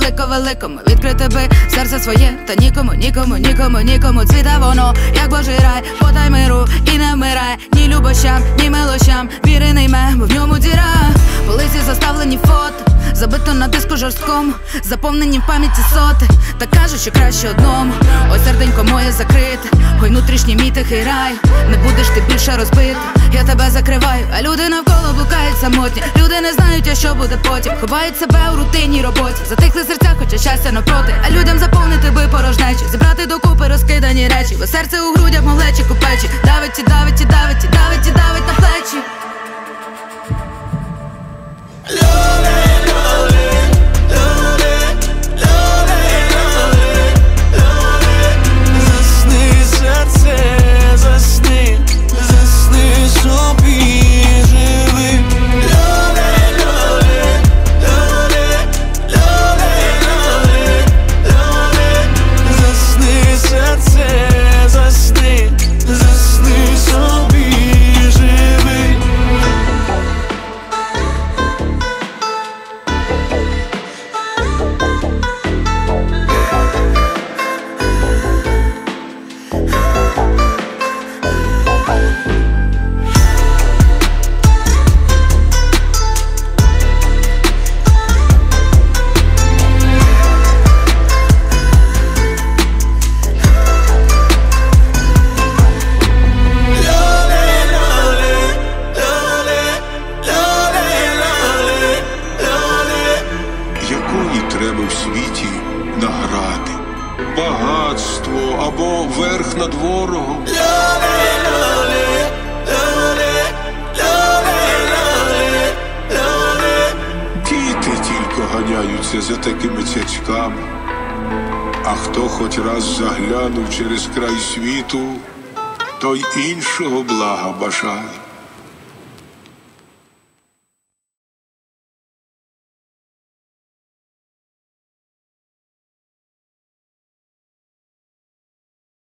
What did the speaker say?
велико-великому, відкрити би серце своє, та нікому цвіте воно, як Божий рай. Подай миру і не вмирай, ні любощам, ні милощам, віри не йме, бо в ньому діра. Полиці заставлені фото, забито на диску жорсткому, заповнені в пам'яті соти, та кажуть, що краще одному. Ой, серденько моє закрите, ой, внутрішній мій тихий рай. Не будеш ти більше розбити, я тебе закриваю, а люди навколо блукають самотні. Люди не знають, а що буде потім, ховають себе у рутинній роботі. Затихли серця, хоча щастя навпроти, а людям заповнити би порожнечі, зібрати докупи розкидані речі, бо серце у грудях мов лечі купечі. Давить і давить і давить і давить і давить на плечі. Треба в світі награди, багатство або верх над ворогом. Діти тільки ганяються за такими цяцьками, а хто хоч раз заглянув через край світу, той іншого блага бажає.